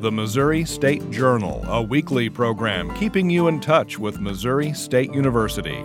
the Missouri State Journal, a weekly program keeping you in touch with Missouri State University.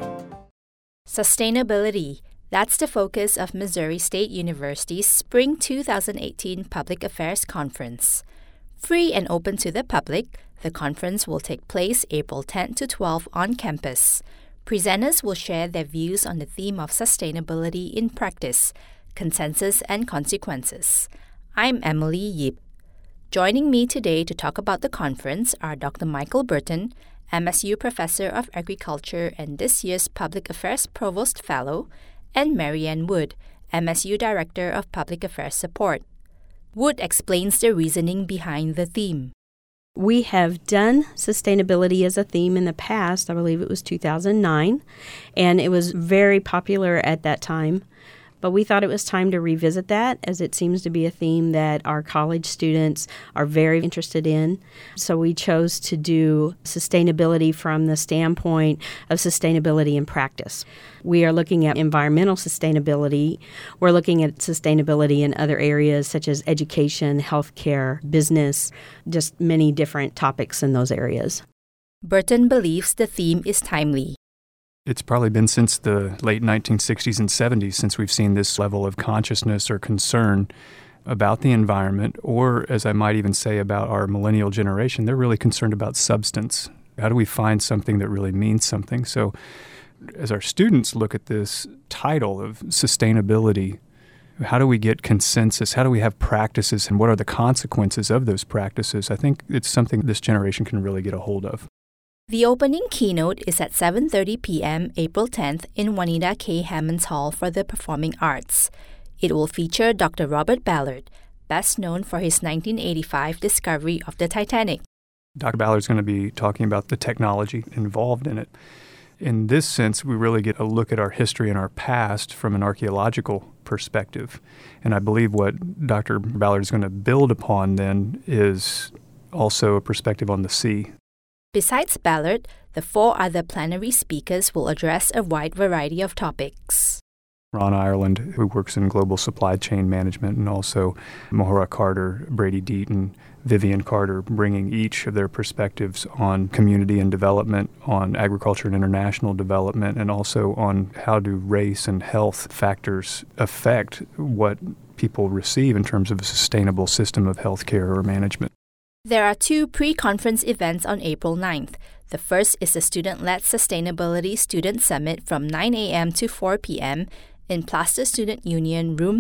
Sustainability. That's the focus of Missouri State University's Spring 2018 Public Affairs Conference. Free and open to the public, the conference will take place April 10 to 12 on campus. Presenters will share their views on the theme of sustainability in practice, consensus and consequences. I'm Emily Yip. Joining me today to talk about the conference are Dr. Michael Burton, MSU Professor of Agriculture and this year's Public Affairs Provost Fellow, and Marianne Wood, MSU Director of Public Affairs Support. Wood explains the reasoning behind the theme. We have done sustainability as a theme in the past. I believe it was 2009, and it was very popular at that time. But we thought it was time to revisit that, as it seems to be a theme that our college students are very interested in. So we chose to do sustainability from the standpoint of sustainability in practice. We are looking at environmental sustainability. We're looking at sustainability in other areas such as education, healthcare, business, just many different topics in those areas. Burton believes the theme is timely. It's probably been since the late 1960s and 70s since we've seen this level of consciousness or concern about the environment, or as I might even say about our millennial generation, they're really concerned about substance. How do we find something that really means something? So as our students look at this title of sustainability, how do we get consensus? How do we have practices, and what are the consequences of those practices? I think it's something this generation can really get a hold of. The opening keynote is at 7:30 p.m. April 10th in Juanita K. Hammonds Hall for the Performing Arts. It will feature Dr. Robert Ballard, best known for his 1985 discovery of the Titanic. Dr. Ballard's going to be talking about the technology involved in it. In this sense, we really get a look at our history and our past from an archaeological perspective. And I believe what Dr. Ballard is going to build upon then is also a perspective on the sea. Besides Ballard, the four other plenary speakers will address a wide variety of topics. Ron Ireland, who works in global supply chain management, and also Mahora Carter, Brady Deaton, Vivian Carter, bringing each of their perspectives on community and development, on agriculture and international development, and also on how do race and health factors affect what people receive in terms of a sustainable system of healthcare or management. There are two pre-conference events on April 9th. The first is the Student-Led Sustainability Student Summit from 9 a.m. to 4 p.m. in Plaster Student Union, room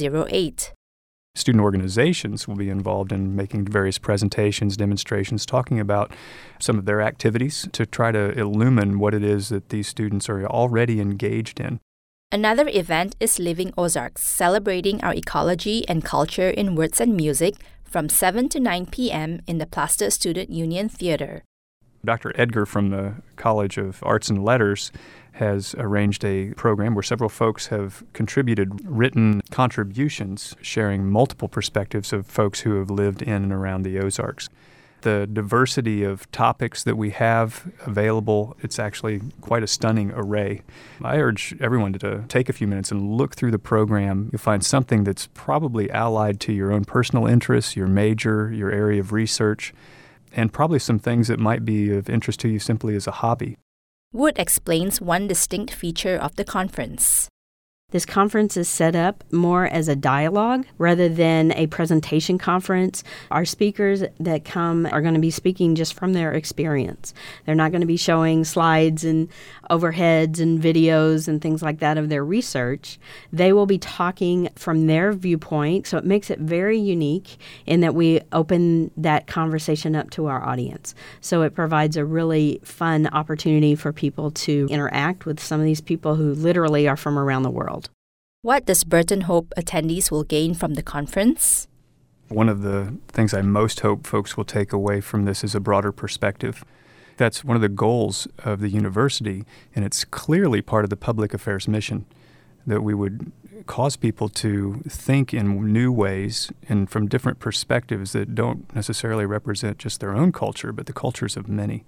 308. Student organizations will be involved in making various presentations, demonstrations, talking about some of their activities to try to illumine what it is that these students are already engaged in. Another event is Living Ozarks, celebrating our ecology and culture in words and music, from 7 to 9 p.m. in the Plaster Student Union Theater. Dr. Edgar from the College of Arts and Letters has arranged a program where several folks have contributed written contributions sharing multiple perspectives of folks who have lived in and around the Ozarks. The diversity of topics that we have available, it's actually quite a stunning array. I urge everyone to take a few minutes and look through the program. You'll find something that's probably allied to your own personal interests, your major, your area of research, and probably some things that might be of interest to you simply as a hobby. Wood explains one distinct feature of the conference. This conference is set up more as a dialogue rather than a presentation conference. Our speakers that come are going to be speaking just from their experience. They're not going to be showing slides and overheads and videos and things like that of their research. They will be talking from their viewpoint, so it makes it very unique in that we open that conversation up to our audience. So it provides a really fun opportunity for people to interact with some of these people who literally are from around the world. What does Burton hope attendees will gain from the conference? One of the things I most hope folks will take away from this is a broader perspective. That's one of the goals of the university, and it's clearly part of the public affairs mission, that we would cause people to think in new ways and from different perspectives that don't necessarily represent just their own culture, but the cultures of many.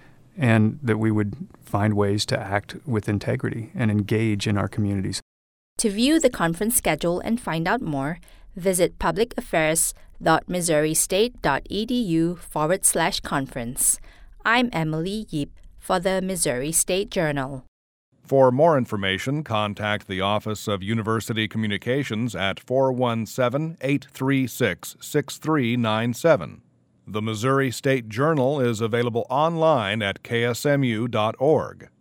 And that we would find ways to act with integrity and engage in our communities. To view the conference schedule and find out more, Visit publicaffairs.missouristate.edu/conference. I'm Emily Yip for the Missouri State Journal. For more information, contact the Office of University Communications at 417-836-6397. The Missouri State Journal is available online at ksmu.org.